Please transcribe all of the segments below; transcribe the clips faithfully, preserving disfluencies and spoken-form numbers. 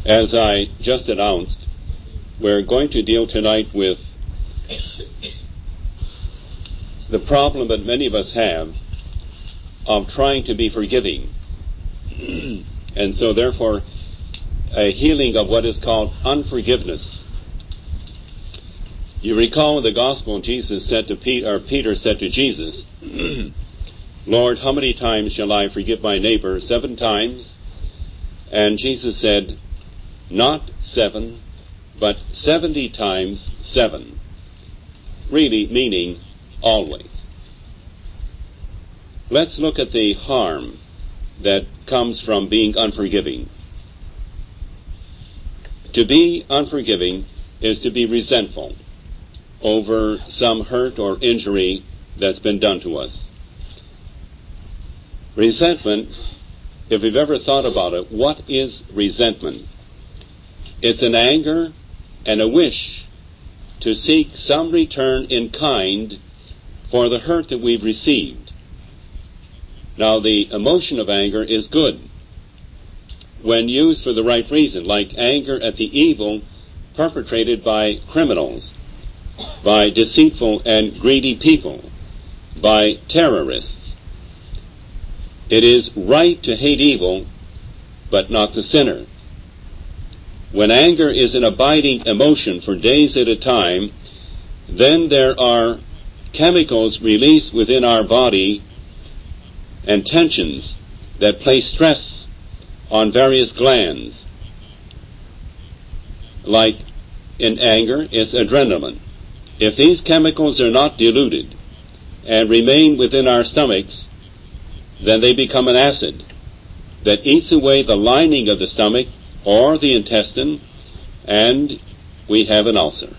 As I just announced, we're going to deal tonight with the problem that many of us have of trying to be forgiving. And so therefore, a healing of what is called unforgiveness. You recall in the gospel, Jesus said to Peter, or Peter said to Jesus, Lord, how many times shall I forgive my neighbor? Seven times? And Jesus said, not seven, but seventy times seven. Really meaning always. Let's look at the harm that comes from being unforgiving. To be unforgiving is to be resentful over some hurt or injury that's been done to us. Resentment, if you've ever thought about it, what is resentment? It's an anger and a wish to seek some return in kind for the hurt that we've received. Now, the emotion of anger is good when used for the right reason, like anger at the evil perpetrated by criminals, by deceitful and greedy people, by terrorists. It is right to hate evil, but not the sinner. When anger is an abiding emotion for days at a time, then there are chemicals released within our body and tensions that place stress on various glands. Like in anger, it's adrenaline. If these chemicals are not diluted and remain within our stomachs, then they become an acid that eats away the lining of the stomach or the intestine, and we have an ulcer.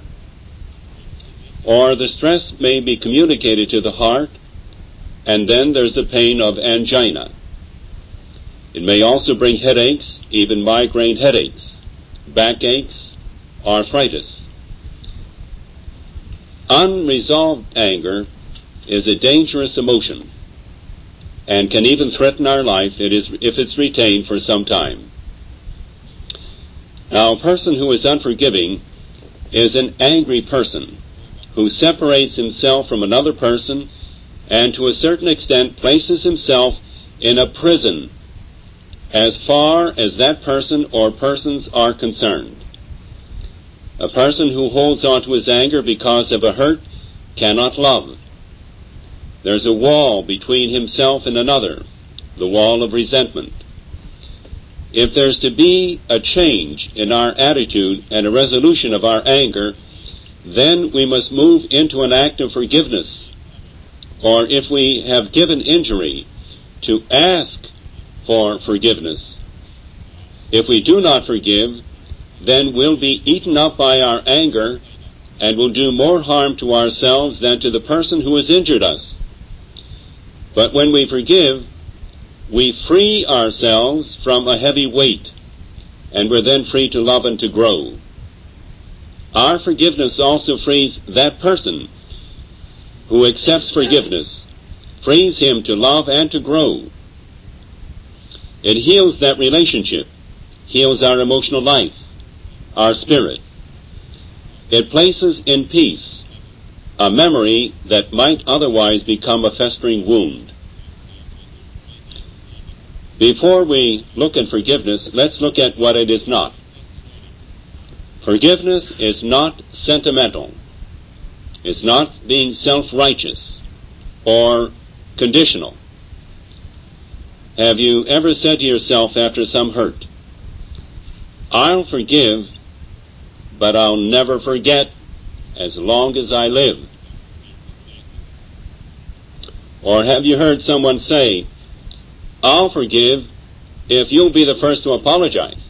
Or the stress may be communicated to the heart, and then there's the pain of angina. It may also bring headaches, even migraine headaches, backaches, arthritis. Unresolved anger is a dangerous emotion and can even threaten our life if it's retained for some time. Now, a person who is unforgiving is an angry person who separates himself from another person and to a certain extent places himself in a prison as far as that person or persons are concerned. A person who holds on to his anger because of a hurt cannot love. There's a wall between himself and another, the wall of resentment. If there's to be a change in our attitude and a resolution of our anger, then we must move into an act of forgiveness. Or if we have given injury, to ask for forgiveness. If we do not forgive, then we'll be eaten up by our anger and will do more harm to ourselves than to the person who has injured us. But when we forgive, we free ourselves from a heavy weight, and we're then free to love and to grow. Our forgiveness also frees that person who accepts forgiveness, frees him to love and to grow. It heals that relationship, heals our emotional life, our spirit. It places in peace a memory that might otherwise become a festering wound. Before we look at forgiveness, let's look at what it is not. Forgiveness is not sentimental. It's not being self-righteous or conditional. Have you ever said to yourself after some hurt, I'll forgive, but I'll never forget as long as I live? Or have you heard someone say, I'll forgive if you'll be the first to apologize?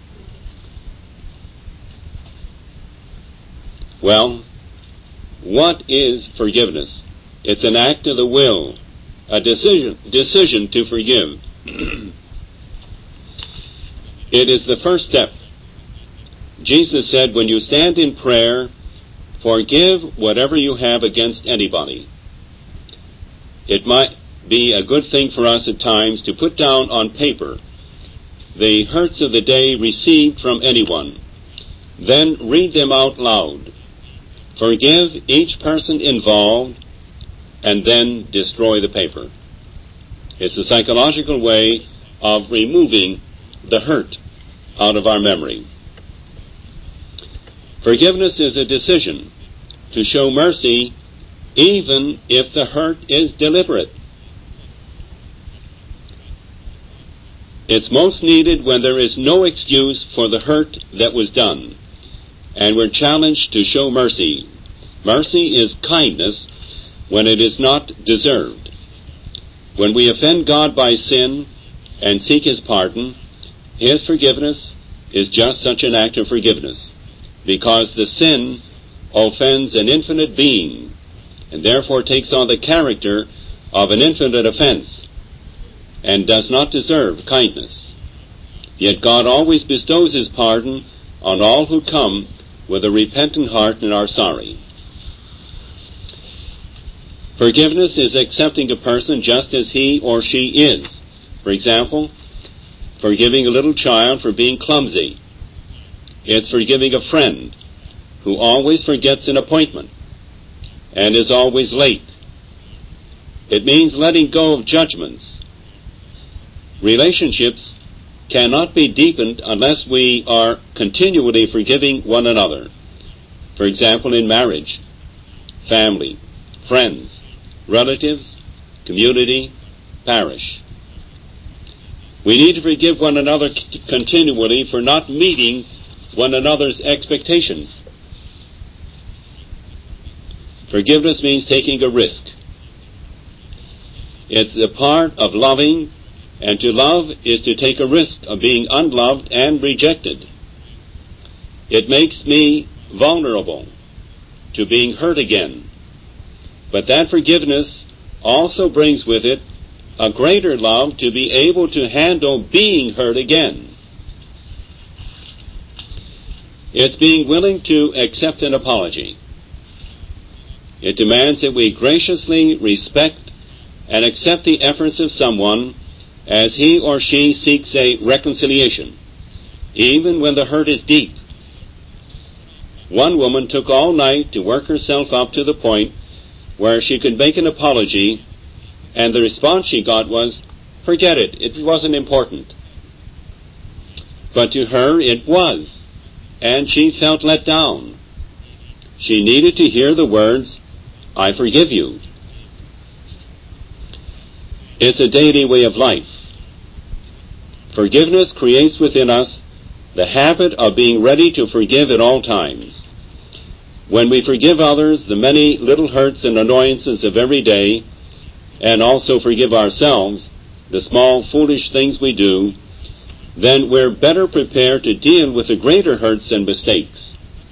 Well, what is forgiveness? It's an act of the will, a decision, decision to forgive. It is the first step. Jesus said, when you stand in prayer, forgive whatever you have against anybody. It might be a good thing for us at times to put down on paper the hurts of the day received from anyone. Then read them out loud. Forgive each person involved, and then destroy the paper. It's a psychological way of removing the hurt out of our memory. Forgiveness is a decision to show mercy even if the hurt is deliberate. It's most needed when there is no excuse for the hurt that was done, and we're challenged to show mercy. Mercy is kindness when it is not deserved. When we offend God by sin and seek His pardon, His forgiveness is just such an act of forgiveness, because the sin offends an infinite being, and therefore takes on the character of an infinite offense, and does not deserve kindness. Yet God always bestows His pardon on all who come with a repentant heart and are sorry. Forgiveness is accepting a person just as he or she is. For example, forgiving a little child for being clumsy. It's forgiving a friend who always forgets an appointment and is always late. It means letting go of judgments. Relationships cannot be deepened unless we are continually forgiving one another. For example, in marriage, family, friends, relatives, community, parish. We need to forgive one another c- continually for not meeting one another's expectations. Forgiveness means taking a risk. It's a part of loving, and to love is to take a risk of being unloved and rejected. It makes me vulnerable to being hurt again. But that forgiveness also brings with it a greater love to be able to handle being hurt again. It's being willing to accept an apology. It demands that we graciously respect and accept the efforts of someone as he or she seeks a reconciliation, even when the hurt is deep. One woman took all night to work herself up to the point where she could make an apology, and the response she got was, "Forget it, it wasn't important." But to her it was, and she felt let down. She needed to hear the words, "I forgive you." It's a daily way of life. Forgiveness creates within us the habit of being ready to forgive at all times. When we forgive others the many little hurts and annoyances of every day, and also forgive ourselves the small foolish things we do, then we're better prepared to deal with the greater hurts and mistakes.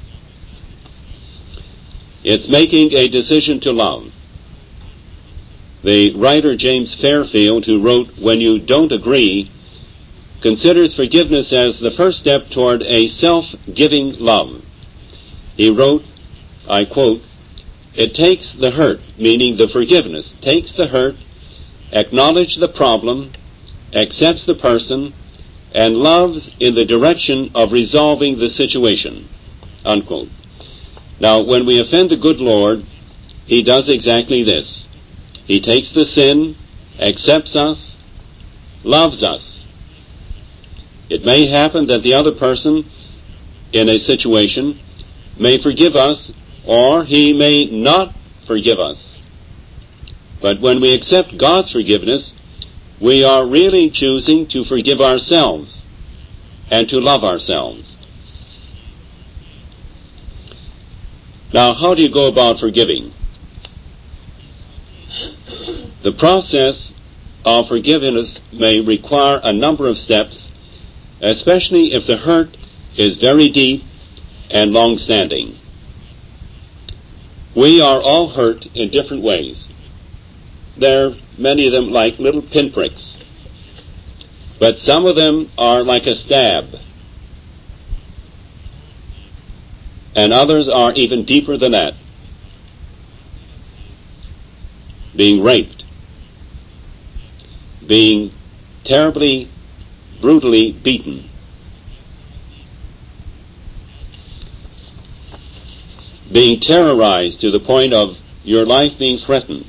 It's making a decision to love. The writer James Fairfield, who wrote When You Don't Agree, considers forgiveness as the first step toward a self-giving love. He wrote, I quote, "It takes the hurt," meaning the forgiveness, takes the hurt, acknowledges the problem, accepts the person, and loves in the direction of resolving the situation, unquote. Now, when we offend the good Lord, He does exactly this. He takes the sin, accepts us, loves us. It may happen that the other person in a situation may forgive us, or he may not forgive us. But when we accept God's forgiveness, we are really choosing to forgive ourselves and to love ourselves. Now, how do you go about forgiving? The process of forgiveness may require a number of steps, especially if the hurt is very deep and long-standing. We are all hurt in different ways. There are many of them like little pinpricks, but some of them are like a stab, and others are even deeper than that. Being raped, being terribly brutally beaten. Being terrorized to the point of your life being threatened.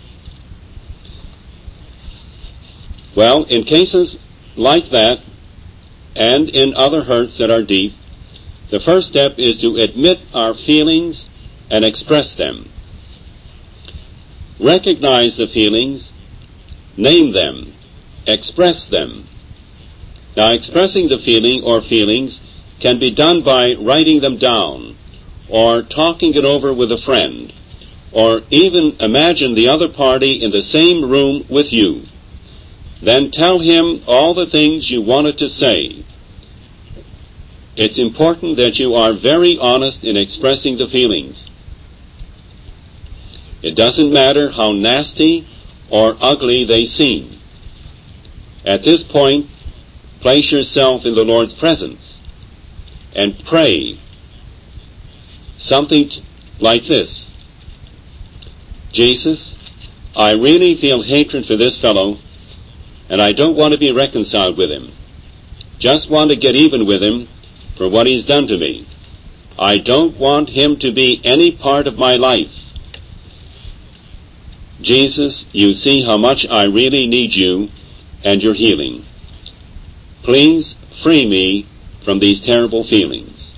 Well, in cases like that, and in other hurts that are deep, the first step is to admit our feelings and express them. Recognize the feelings, name them, express them. Now, expressing the feeling or feelings can be done by writing them down, or talking it over with a friend, or even imagine the other party in the same room with you. Then tell him all the things you wanted to say. It's important that you are very honest in expressing the feelings. It doesn't matter how nasty or ugly they seem. At this point, place yourself in the Lord's presence and pray something like this. Jesus, I really feel hatred for this fellow, and I don't want to be reconciled with him. Just want to get even with him for what he's done to me. I don't want him to be any part of my life. Jesus, you see how much I really need you and your healing. Please free me from these terrible feelings.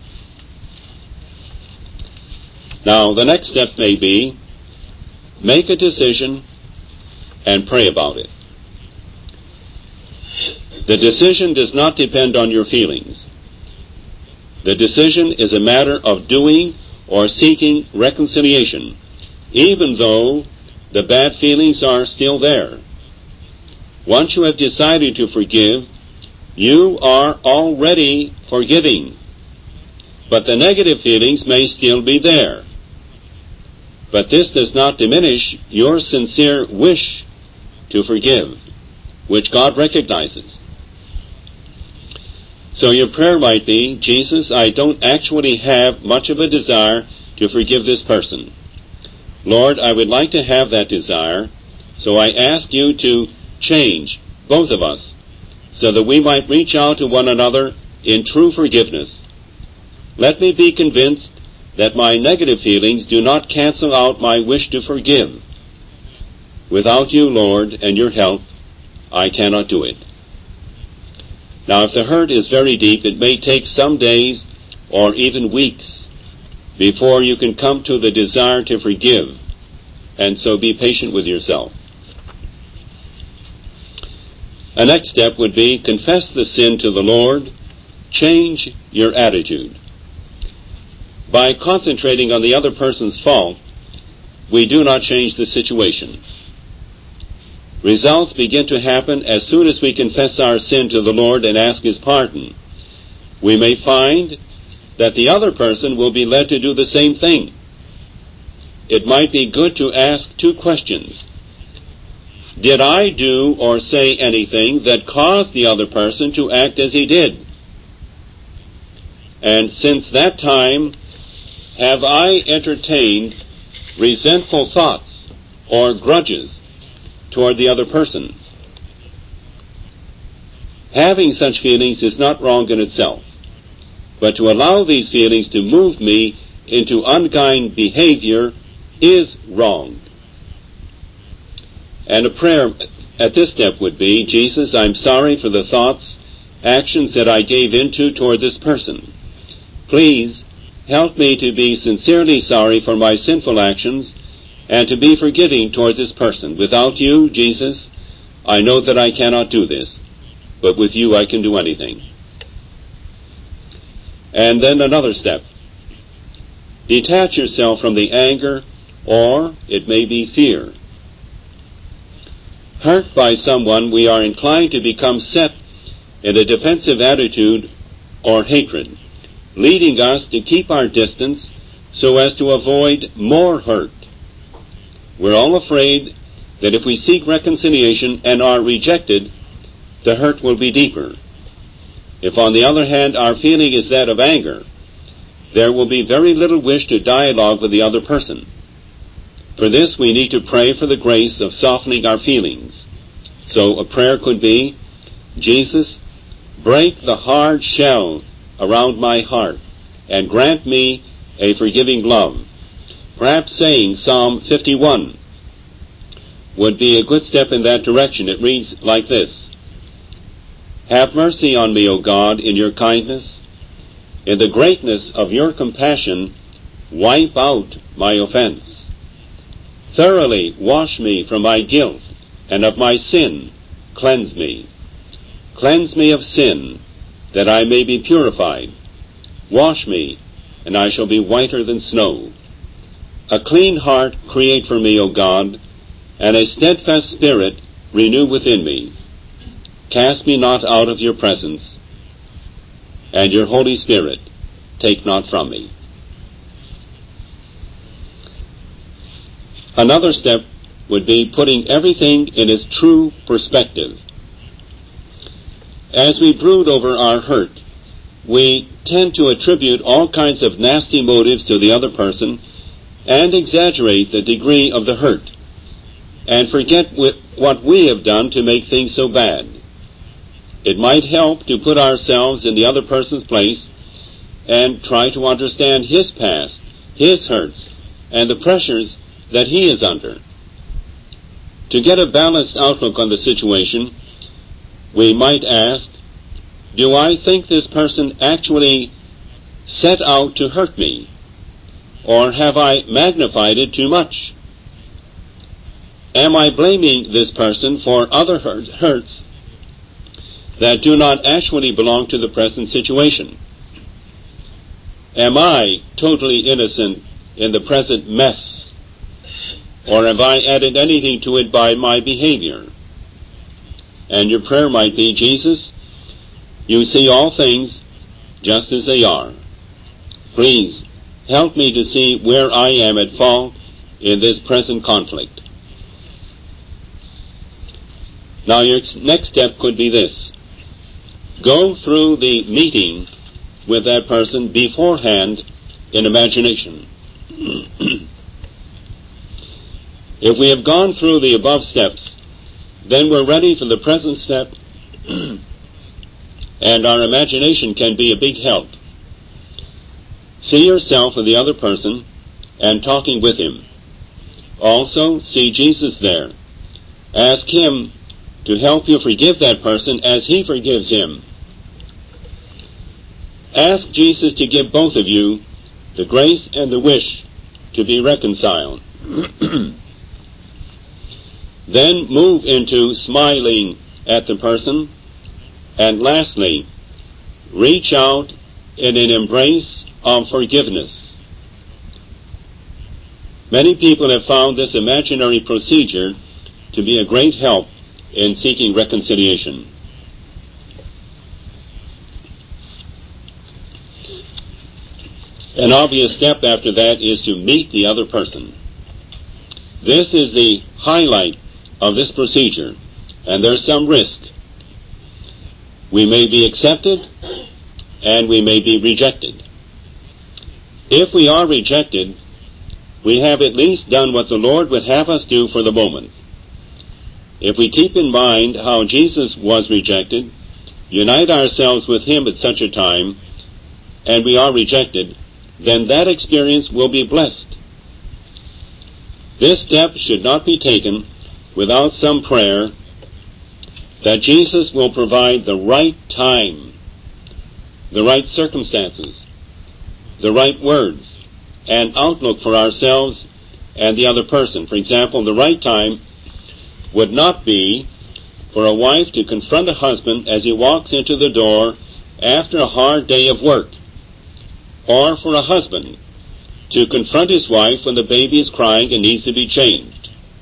Now, the next step may be, make a decision and pray about it. The decision does not depend on your feelings. The decision is a matter of doing or seeking reconciliation, even though the bad feelings are still there. Once you have decided to forgive, you are already forgiving. But the negative feelings may still be there. But this does not diminish your sincere wish to forgive, which God recognizes. So your prayer might be, Jesus, I don't actually have much of a desire to forgive this person. Lord, I would like to have that desire, so I ask you to change both of us so that we might reach out to one another in true forgiveness. Let me be convinced that my negative feelings do not cancel out my wish to forgive. Without you, Lord, and your help, I cannot do it. Now, if the hurt is very deep, it may take some days or even weeks before you can come to the desire to forgive, and so be patient with yourself. A next step would be confess the sin to the Lord, change your attitude. By concentrating on the other person's fault, we do not change the situation. Results begin to happen as soon as we confess our sin to the Lord and ask His pardon. We may find that the other person will be led to do the same thing. It might be good to ask two questions. Did I do or say anything that caused the other person to act as he did? And since that time, have I entertained resentful thoughts or grudges toward the other person? Having such feelings is not wrong in itself, but to allow these feelings to move me into unkind behavior is wrong. And a prayer at this step would be, Jesus, I'm sorry for the thoughts, actions that I gave into toward this person. Please help me to be sincerely sorry for my sinful actions and to be forgiving toward this person. Without you, Jesus, I know that I cannot do this, but with you I can do anything. And then another step. Detach yourself from the anger, or it may be fear. Hurt by someone, we are inclined to become set in a defensive attitude or hatred, leading us to keep our distance so as to avoid more hurt. We're all afraid that if we seek reconciliation and are rejected, the hurt will be deeper. If, on the other hand, our feeling is that of anger, there will be very little wish to dialogue with the other person. For this, we need to pray for the grace of softening our feelings. So a prayer could be, Jesus, break the hard shell around my heart and grant me a forgiving love. Perhaps saying Psalm fifty-one would be a good step in that direction. It reads like this: Have mercy on me, O God, in your kindness. In the greatness of your compassion, wipe out my offense. Thoroughly wash me from my guilt, and of my sin cleanse me. Cleanse me of sin, that I may be purified. Wash me, and I shall be whiter than snow. A clean heart create for me, O God, and a steadfast spirit renew within me. Cast me not out of your presence, and your Holy Spirit take not from me. Another step would be putting everything in its true perspective. As we brood over our hurt, we tend to attribute all kinds of nasty motives to the other person and exaggerate the degree of the hurt, and forget what we have done to make things so bad. It might help to put ourselves in the other person's place and try to understand his past, his hurts, and the pressures that he is under. To get a balanced outlook on the situation, we might ask, do I think this person actually set out to hurt me? Or have I magnified it too much? Am I blaming this person for other hurt, hurts that do not actually belong to the present situation? Am I totally innocent in the present mess? Or have I added anything to it by my behavior? And your prayer might be, Jesus, you see all things just as they are. Please help me to see where I am at fault in this present conflict. Now your next step could be this. Go through the meeting with that person beforehand in imagination. If we have gone through the above steps, then we're ready for the present step, and our imagination can be a big help. See yourself and the other person and talking with him. Also, see Jesus there. Ask him to help you forgive that person as he forgives him. Ask Jesus to give both of you the grace and the wish to be reconciled. Then move into smiling at the person. And lastly, reach out in an embrace of forgiveness. Many people have found this imaginary procedure to be a great help in seeking reconciliation. An obvious step after that is to meet the other person. This is the highlight of this procedure, and there's some risk. We may be accepted, and we may be rejected. If we are rejected, we have at least done what the Lord would have us do for the moment. If we keep in mind how Jesus was rejected, unite ourselves with him at such a time, and we are rejected, then that experience will be blessed. This step should not be taken without some prayer that Jesus will provide the right time, the right circumstances, the right words, and outlook for ourselves and the other person. For example, the right time would not be for a wife to confront a husband as he walks into the door after a hard day of work, or for a husband to confront his wife when the baby is crying and needs to be changed.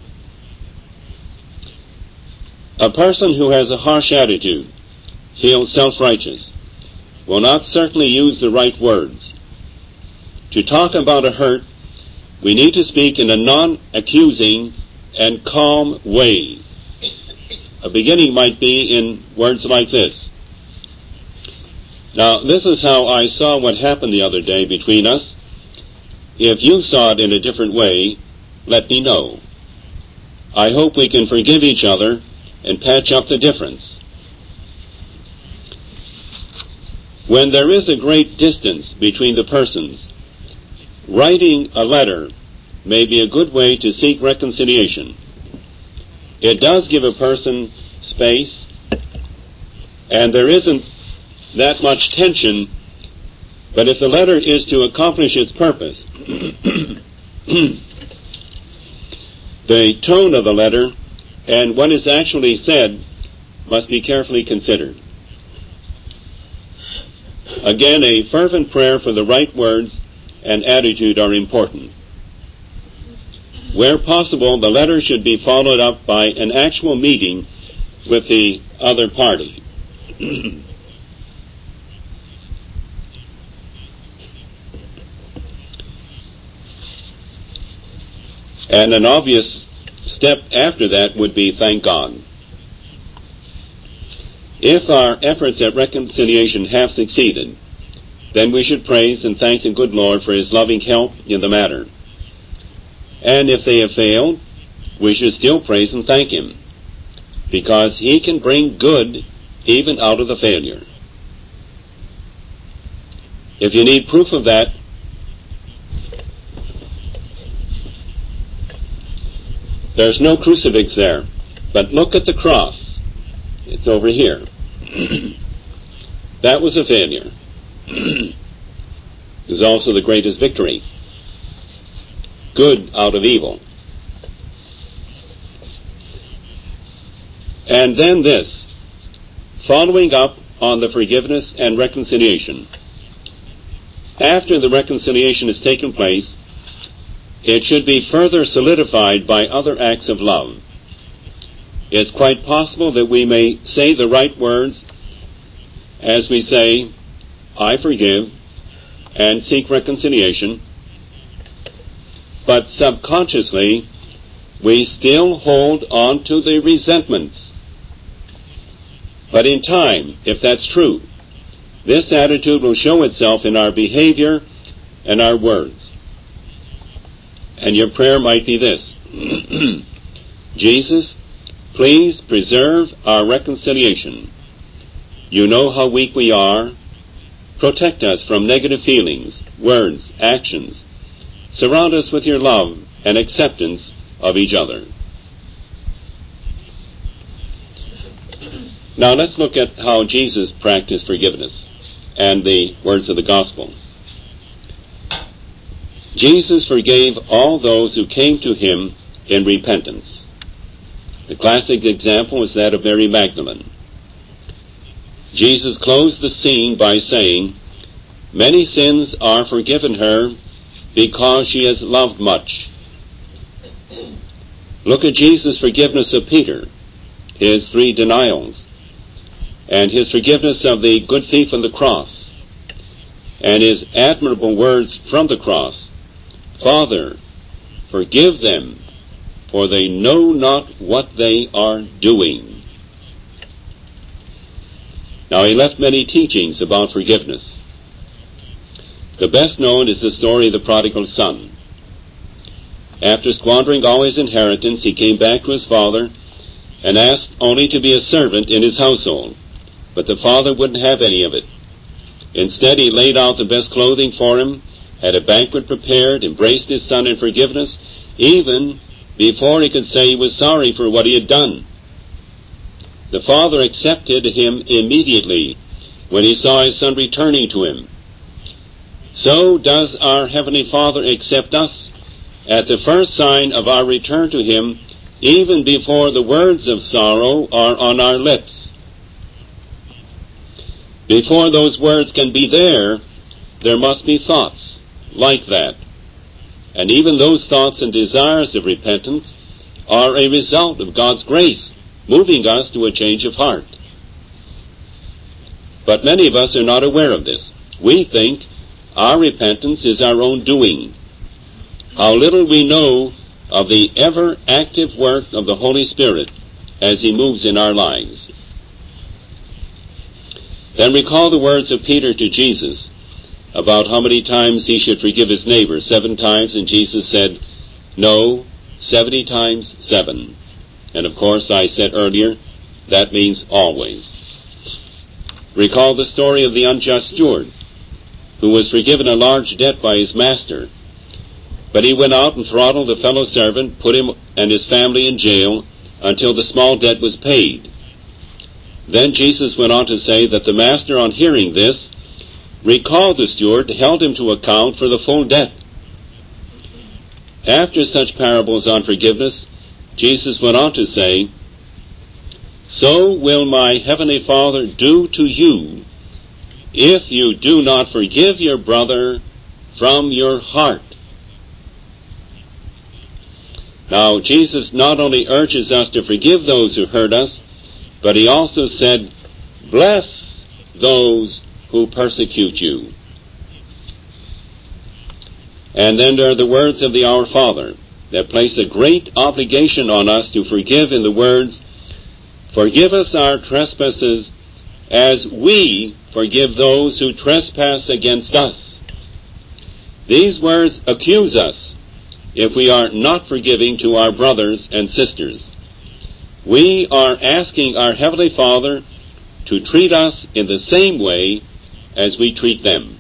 A person who has a harsh attitude, feels self-righteous, will not certainly use the right words. To talk about a hurt, we need to speak in a non-accusing and calm way. A beginning might be in words like this. Now, this is how I saw what happened the other day between us. If you saw it in a different way, let me know. I hope we can forgive each other and patch up the difference. When there is a great distance between the persons, writing a letter may be a good way to seek reconciliation. It does give a person space, and there isn't that much tension, but if the letter is to accomplish its purpose, the tone of the letter and what is actually said must be carefully considered. Again, a fervent prayer for the right words and attitude are important. Where possible, the letter should be followed up by an actual meeting with the other party. And an obvious step after that would be thank God. If our efforts at reconciliation have succeeded, then we should praise and thank the good Lord for His loving help in the matter. And if they have failed, we should still praise and thank Him, because He can bring good even out of the failure. If you need proof of that, there's no crucifix there, but look at the cross. It's over here. That was a failure. It was also the greatest victory. Good out of evil. And then this, following up on the forgiveness and reconciliation. After the reconciliation has taken place, it should be further solidified by other acts of love. It's quite possible that we may say the right words as we say, I forgive, and seek reconciliation, but subconsciously we still hold on to the resentments. But in time, if that's true, this attitude will show itself in our behavior and our words. And your prayer might be this: Jesus, please preserve our reconciliation. You know how weak we are. Protect us from negative feelings, words, actions. Surround us with your love and acceptance of each other. Now let's look at how Jesus practiced forgiveness and the words of the gospel. Jesus forgave all those who came to him in repentance. The classic example is that of Mary Magdalene. Jesus closed the scene by saying, many sins are forgiven her because she has loved much. Look at Jesus' forgiveness of Peter, his three denials, and his forgiveness of the good thief on the cross, and his admirable words from the cross. Father, forgive them, for they know not what they are doing. Now, he left many teachings about forgiveness. The best known is the story of the prodigal son. After squandering all his inheritance, he came back to his father and asked only to be a servant in his household. But the father wouldn't have any of it. Instead, he laid out the best clothing for him, had a banquet prepared, embraced his son in forgiveness, even before he could say he was sorry for what he had done. The father accepted him immediately when he saw his son returning to him. So does our Heavenly Father accept us at the first sign of our return to him, even before the words of sorrow are on our lips. Before those words can be there, there must be thoughts like that. And even those thoughts and desires of repentance are a result of God's grace, moving us to a change of heart. But many of us are not aware of this. We think our repentance is our own doing. How little we know of the ever-active work of the Holy Spirit as He moves in our lives. Then recall the words of Peter to Jesus about how many times he should forgive his neighbor. Seven times, and Jesus said, no, seventy times seven. And of course, I said earlier, that means always. Recall the story of the unjust steward, who was forgiven a large debt by his master. But he went out and throttled a fellow servant, put him and his family in jail until the small debt was paid. Then Jesus went on to say that the master, on hearing this, recalled the steward, held him to account for the full debt. After such parables on forgiveness, Jesus went on to say, "So will my heavenly Father do to you if you do not forgive your brother from your heart." Now, Jesus not only urges us to forgive those who hurt us, but he also said, "Bless those who persecute you." And then there are the words of the Our Father that place a great obligation on us to forgive in the words, "Forgive us our trespasses as we forgive those who trespass against us." These words accuse us if we are not forgiving to our brothers and sisters. We are asking our Heavenly Father to treat us in the same way as we treat them.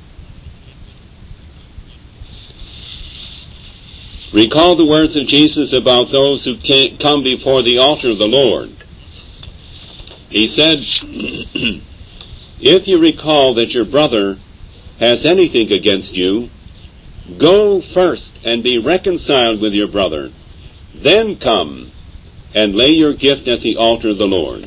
Recall the words of Jesus about those who can't come before the altar of the Lord. He said, "If you recall that your brother has anything against you, go first and be reconciled with your brother. Then come and lay your gift at the altar of the Lord."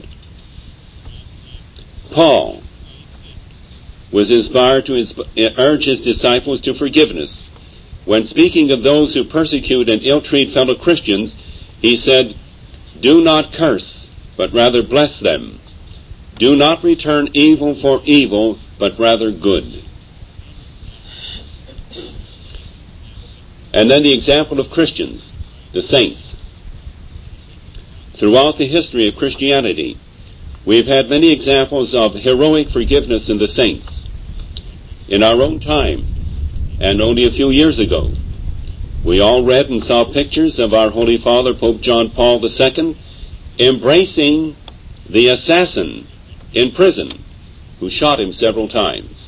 Paul was inspired to insp- urge his disciples to forgiveness. When speaking of those who persecute and ill-treat fellow Christians, he said, "Do not curse, but rather bless them. Do not return evil for evil, but rather good." And then the example of Christians, the saints. Throughout the history of Christianity, we've had many examples of heroic forgiveness in the saints. In our own time, and only a few years ago, we all read and saw pictures of our Holy Father, Pope John Paul the Second, embracing the assassin in prison who shot him several times.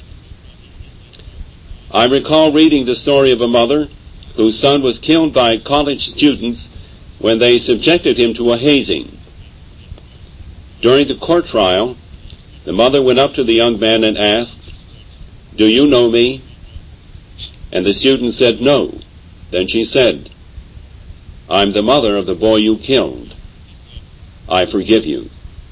I recall reading the story of a mother whose son was killed by college students when they subjected him to a hazing. During the court trial, the mother went up to the young man and asked, "Do you know me?" And the student said, "No." Then she said, "I'm the mother of the boy you killed. I forgive you."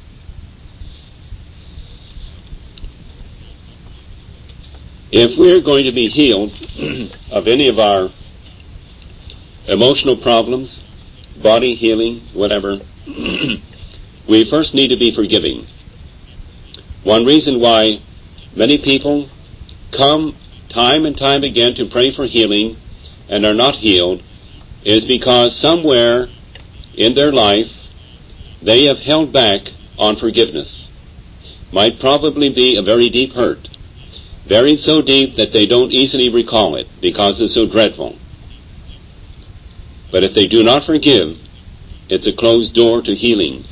If we're going to be healed of any of our emotional problems, body healing, whatever, we first need to be forgiving. One reason why many people come time and time again to pray for healing and are not healed is because somewhere in their life they have held back on forgiveness. Might probably be a very deep hurt, buried so deep that they don't easily recall it because it's so dreadful. But if they do not forgive, it's a closed door to healing.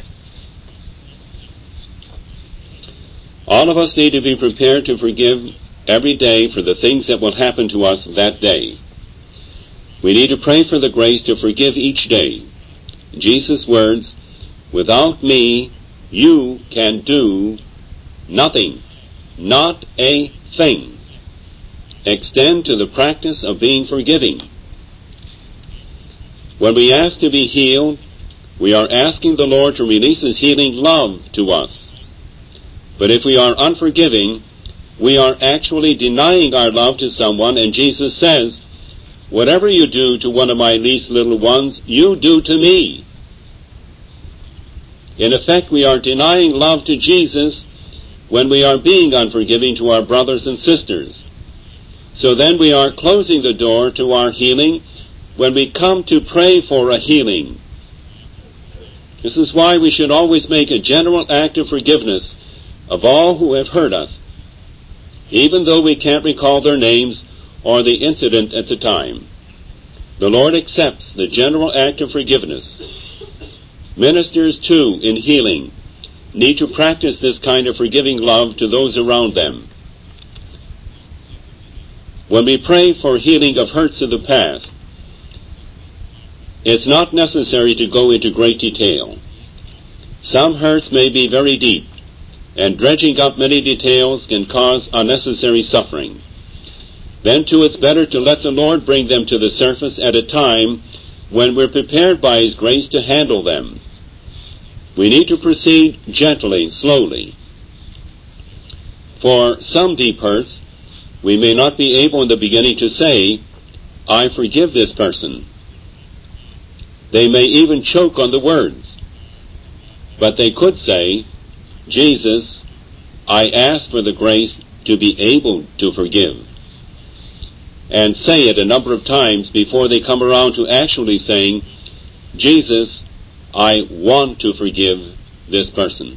All of us need to be prepared to forgive every day for the things that will happen to us that day. We need to pray for the grace to forgive each day. Jesus' words, "Without me, you can do nothing, not a thing. Extend to the practice of being forgiving." When we ask to be healed, we are asking the Lord to release His healing love to us. But if we are unforgiving, we are actually denying our love to someone, and Jesus says, "Whatever you do to one of my least little ones, you do to me." In effect, we are denying love to Jesus when we are being unforgiving to our brothers and sisters. So then we are closing the door to our healing when we come to pray for a healing. This is why we should always make a general act of forgiveness of all who have hurt us, even though we can't recall their names or the incident at the time. The Lord accepts the general act of forgiveness. Ministers, too, in healing, need to practice this kind of forgiving love to those around them. When we pray for healing of hurts of the past, it's not necessary to go into great detail. Some hurts may be very deep, and dredging up many details can cause unnecessary suffering. Then too it's better to let the Lord bring them to the surface at a time when we're prepared by His grace to handle them. We need to proceed gently, slowly. For some deep hurts, we may not be able in the beginning to say, I forgive this person. They may even choke on the words. But they could say, Jesus, I ask for the grace to be able to forgive. And say it a number of times before they come around to actually saying, Jesus, I want to forgive this person.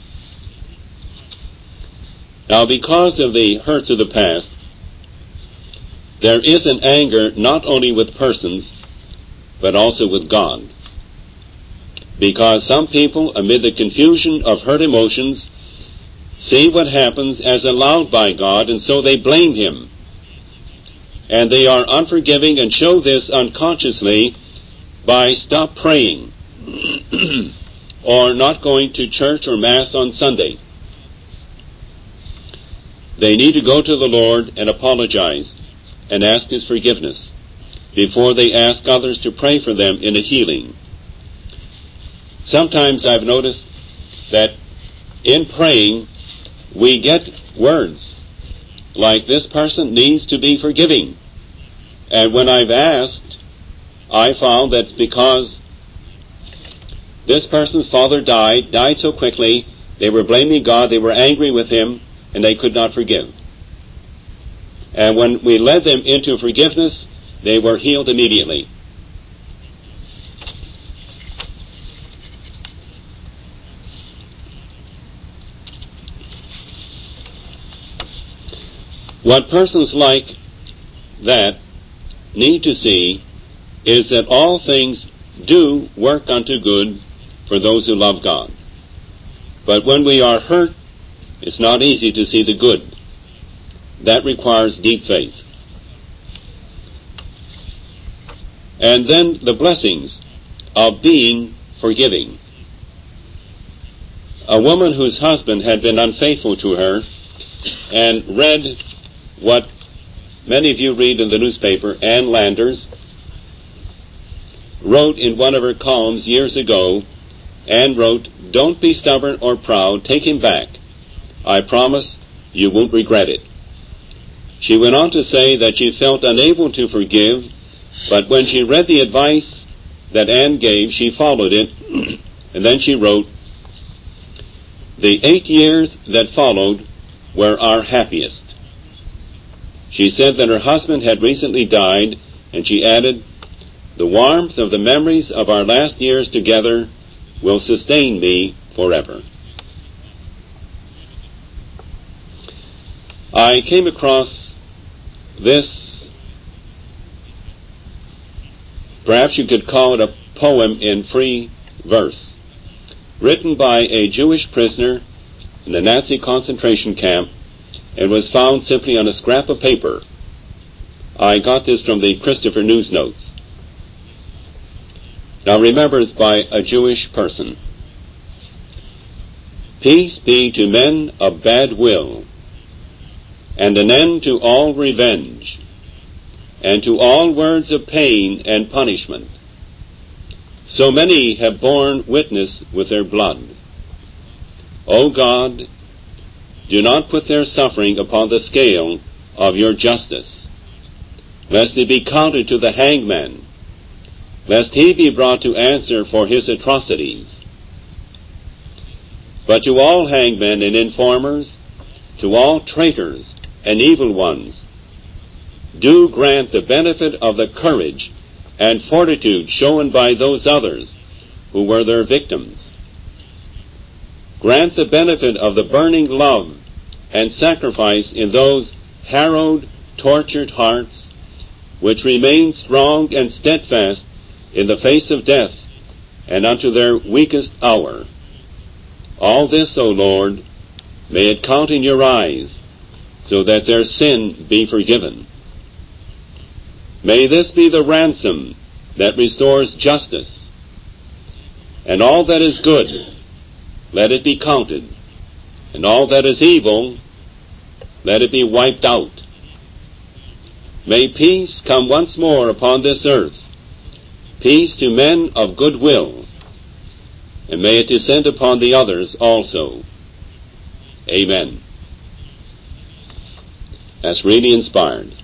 Now, because of the hurts of the past, there is an anger not only with persons, but also with God. Because some people, amid the confusion of hurt emotions, see what happens as allowed by God, and so they blame Him. And they are unforgiving and show this unconsciously by stop praying or not going to church or Mass on Sunday. They need to go to the Lord and apologize and ask His forgiveness before they ask others to pray for them in a healing. Sometimes I've noticed that in praying we get words like, this person needs to be forgiving. And when I've asked, I found that's because this person's father died, died so quickly, they were blaming God, they were angry with Him, and they could not forgive. And when we led them into forgiveness, they were healed immediately. What persons like that need to see is that all things do work unto good for those who love God. But when we are hurt, it's not easy to see the good. That requires deep faith. And then the blessings of being forgiving. A woman whose husband had been unfaithful to her and read what many of you read in the newspaper, Ann Landers wrote in one of her columns years ago, Ann wrote, don't be stubborn or proud, take him back. I promise you won't regret it. She went on to say that she felt unable to forgive, but when she read the advice that Ann gave, she followed it, and then she wrote, the eight years that followed were our happiest. She said that her husband had recently died, and she added, the warmth of the memories of our last years together will sustain me forever. I came across this, perhaps you could call it a poem in free verse, written by a Jewish prisoner in a Nazi concentration camp, and was found simply on a scrap of paper. I got this from the Christopher News Notes. Now remember, it's by a Jewish person. Peace be to men of bad will, and an end to all revenge, and to all words of pain and punishment. So many have borne witness with their blood. O God, do not put their suffering upon the scale of your justice, lest they be counted to the hangman, lest he be brought to answer for his atrocities. But to all hangmen and informers, to all traitors and evil ones, do grant the benefit of the courage and fortitude shown by those others who were their victims. Grant the benefit of the burning love and sacrifice in those harrowed, tortured hearts, which remain strong and steadfast in the face of death and unto their weakest hour. All this, O Lord, may it count in your eyes, so that their sin be forgiven. May this be the ransom that restores justice, and all that is good, let it be counted, and all that is evil, let it be wiped out. May peace come once more upon this earth, peace to men of good will, and may it descend upon the others also. Amen. That's really inspired.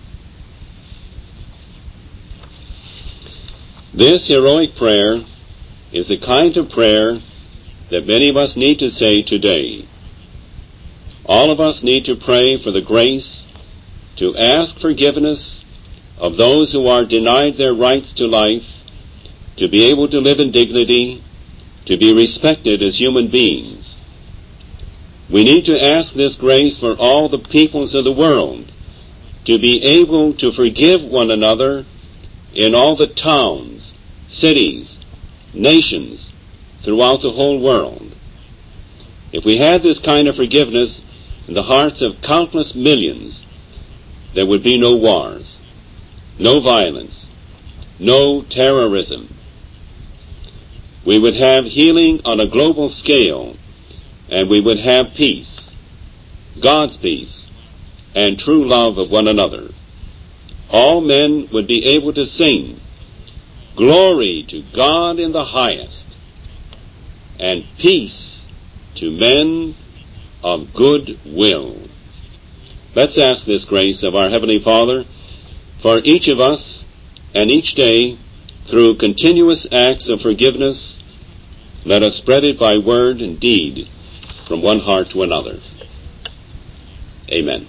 This heroic prayer is the kind of prayer that many of us need to say today. All of us need to pray for the grace to ask forgiveness of those who are denied their rights to life, to be able to live in dignity, to be respected as human beings. We need to ask this grace for all the peoples of the world, to be able to forgive one another in all the towns, cities, nations, throughout the whole world. If we had this kind of forgiveness in the hearts of countless millions, there would be no wars, no violence, no terrorism. We would have healing on a global scale, and we would have peace, God's peace, and true love of one another. All men would be able to sing, "Glory to God in the highest, and peace to men of good will." Let's ask this grace of our Heavenly Father for each of us and each day through continuous acts of forgiveness. Let us spread it by word and deed from one heart to another. Amen.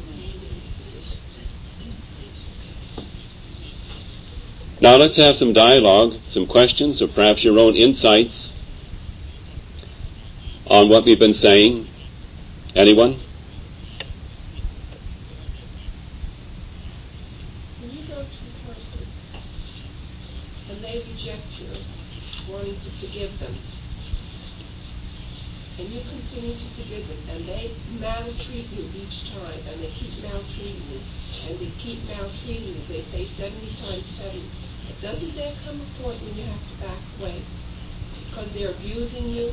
Now let's have some dialogue, some questions, or perhaps your own insights on what we've been saying. Anyone? When you go to a person and they reject you, wanting to forgive them, and you continue to forgive them, and they maltreat you each time, and they keep maltreating you, and they keep maltreating you, they say seventy times seven, doesn't there come a point when you have to back away because they're abusing you?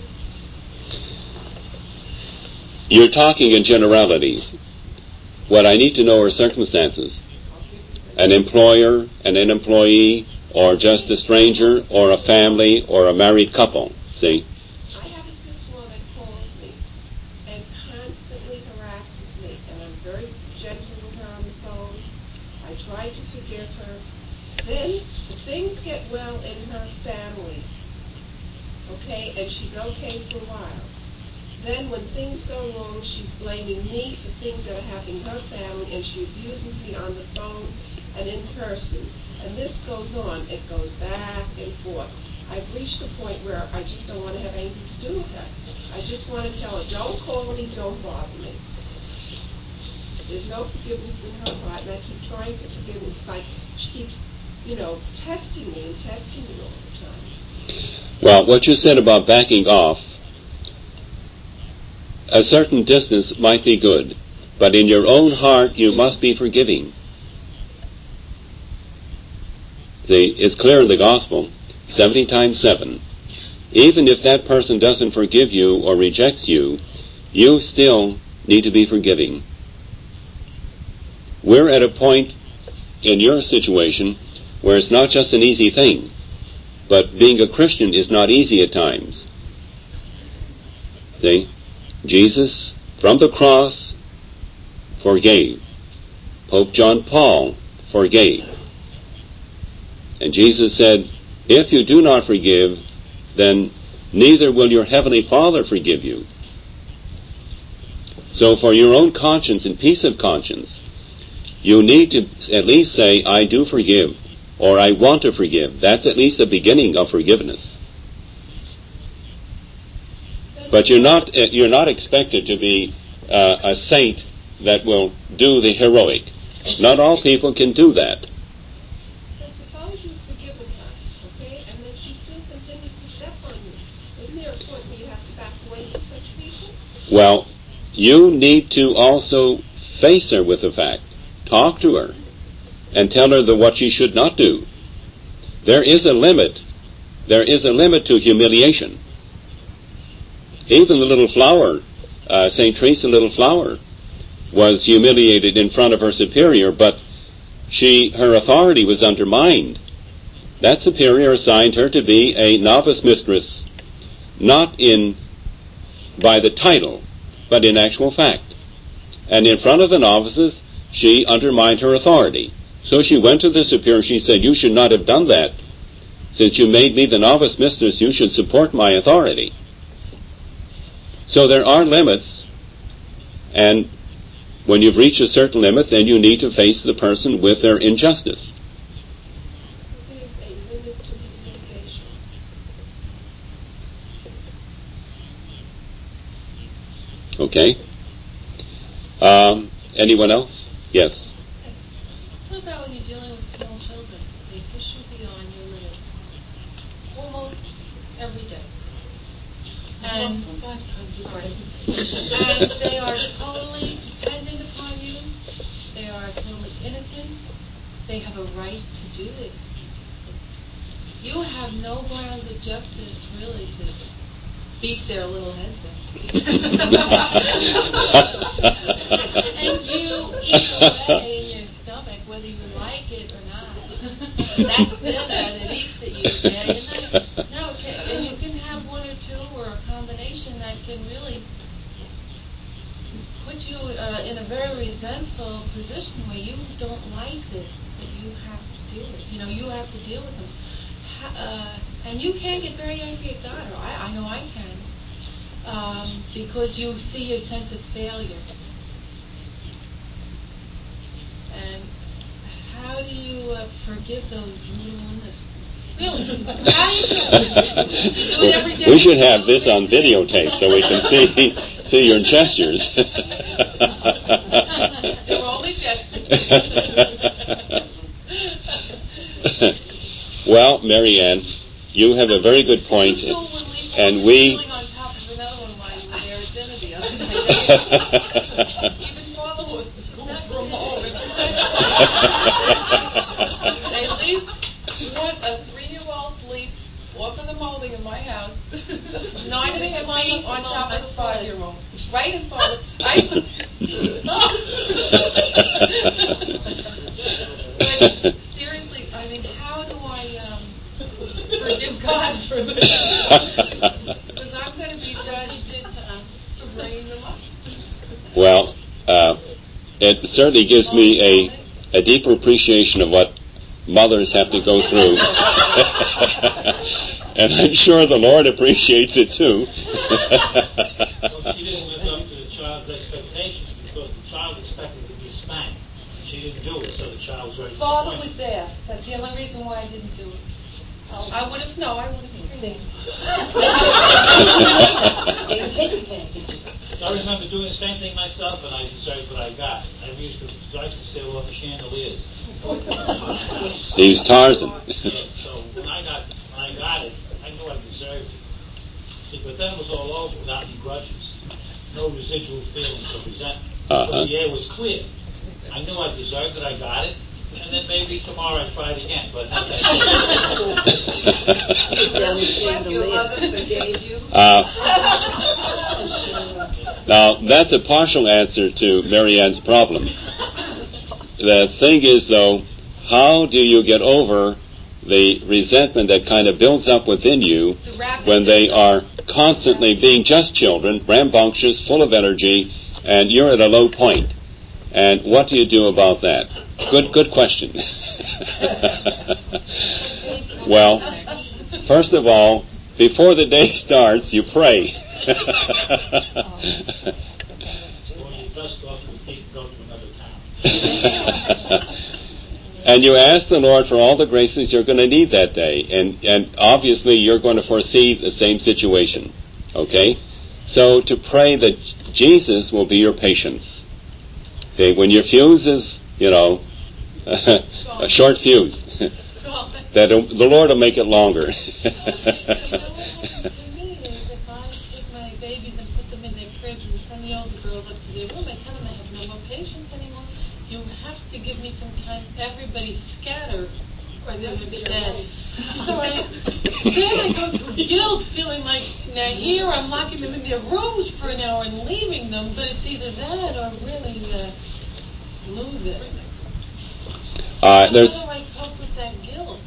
You're talking in generalities. What I need to know are circumstances. An employer and an employee, or just a stranger, or a family, or a married couple. See? I have a sister-in-law that calls me and constantly harasses me, and I'm very gentle with her on the phone. I try to forgive her. Then things get well in her family, okay, and she's okay for a while. Then when things go wrong, she's blaming me for things that are happening in her family, and she abuses me on the phone and in person. And this goes on. It goes back and forth. I've reached a point where I just don't want to have anything to do with her. I just want to tell her, don't call me, don't bother me. There's no forgiveness in her heart, and I keep trying to forgive her. It's like she keeps, you know, testing me and testing me all the time. Well, what you said about backing off, a certain distance might be good, but in your own heart you must be forgiving. See, it's clear in the gospel, seventy times seven. Even if that person doesn't forgive you or rejects you, you still need to be forgiving. We're at a point in your situation where it's not just an easy thing, but being a Christian is not easy at times. See? Jesus, from the cross, forgave. Pope John Paul forgave. And Jesus said, if you do not forgive, then neither will your Heavenly Father forgive you. So for your own conscience and peace of conscience, you need to at least say, I do forgive, or I want to forgive. That's at least the beginning of forgiveness. But you're not you're not expected to be uh, a saint that will do the heroic. Not all people can do that. But suppose you've forgiven her, okay, and then she still continues to step on you. Isn't there a point where you have to back away from such Well, you need to also face her with the fact. Talk to her and tell her the, what she should not do. There is a limit. There is a limit to humiliation. Even the little flower, uh, Saint Teresa Little Flower, was humiliated in front of her superior, but she, her authority was undermined. That superior assigned her to be a novice mistress, not in by the title, but in actual fact. And in front of the novices, she undermined her authority. So she went to the superior, she said, you should not have done that. Since you made me the novice mistress, you should support my authority. So there are limits, and when you've reached a certain limit, then you need to face the person with their injustice. There is a limit to humiliation. Okay. Um, anyone else? Yes. What about when you're dealing with small children? They push you beyond your limits almost every day. And, and they are totally dependent upon you. They are totally innocent. They have a right to do this. You have no grounds of justice, really, to beat their little heads in. And you eat away in your stomach, whether you like it or not. That's them, and it eats at you day and night. No, and you can have one or two or a combination that can really put you uh, in a very resentful position where you don't like this, but you have to do it. You know, you have to deal with them. Uh, and you can get very angry at God, or I, I know I can, um, because you see your sense of failure. And how do you uh, forgive those little innocents? Really? How do you do it? You do it every day? We should have this on videotape so we can see see your gestures. They're only gestures. Well, Marianne, you have a very good point, You and we. On top of another one while you were there at dinner the other night. Even Father was scooped from home. They leave one a three-year-old leaf off in the molding in my house, nine and a half feet on top of the five-year-old, right in front of. I. But seriously, I mean, how do I um, forgive God for this? Because I'm going to be judged uh, for bringing them up. Well, uh, it certainly gives me a, a deeper appreciation of what mothers have to go through. And I'm sure the Lord appreciates it too. Well, she didn't live up to the child's expectations because the child expected to be spanked. She didn't do it, so the child was very disappointed. Father was there. That's the only reason why I didn't do it. Oh, I would have, no, I would have screamed. So I remember doing the same thing myself, and I deserved what I got. I used to try to sail off the chandeliers. He's Tarzan. Yeah, so when I got when I got it, I knew I deserved it. See, but then it was all over without any grudges, no residual feelings of resentment. Uh-huh. But the air was clear. I knew I deserved it. I got it. And then maybe tomorrow I try it again, but not that. uh, now, that's a partial answer to Marianne's problem. The thing is, though, how do you get over the resentment that kind of builds up within you when they are constantly being just children, rambunctious, full of energy, and you're at a low point? And what do you do about that? Good, good question. Well, first of all, before the day starts, you pray. Or you dust off your feet and go to another town. And you ask the Lord for all the graces you're going to need that day. And, and obviously you're going to foresee the same situation. Okay? So to pray that Jesus will be your patience. Okay? When your fuse is, you know, a short fuse, that the Lord will make it longer. You know what happened to me is if I take my babies and put them in their cribs and the older girls up to their room, I tell them I have no more patience anymore. You have to give me some time. Everybody scatter, or they're going to be dead. So I, then I go through guilt, feeling like, now here I'm locking them in their rooms for an hour and leaving them, but it's either that or really uh, lose it. Uh, there's, How do I cope with that guilt?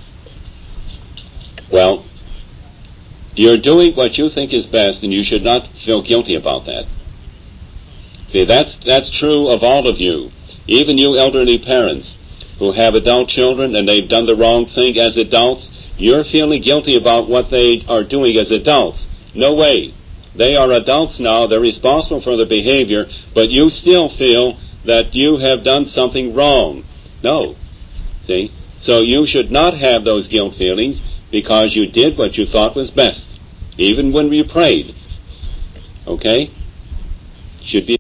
well, you're doing what you think is best, and you should not feel guilty about that. See, that's that's true of all of you. Even you elderly parents who have adult children and they've done the wrong thing as adults, you're feeling guilty about what they are doing as adults. No way. They are adults now. They're responsible for their behavior, but you still feel that you have done something wrong. No. See? So you should not have those guilt feelings because you did what you thought was best, even when you prayed. Okay? Should be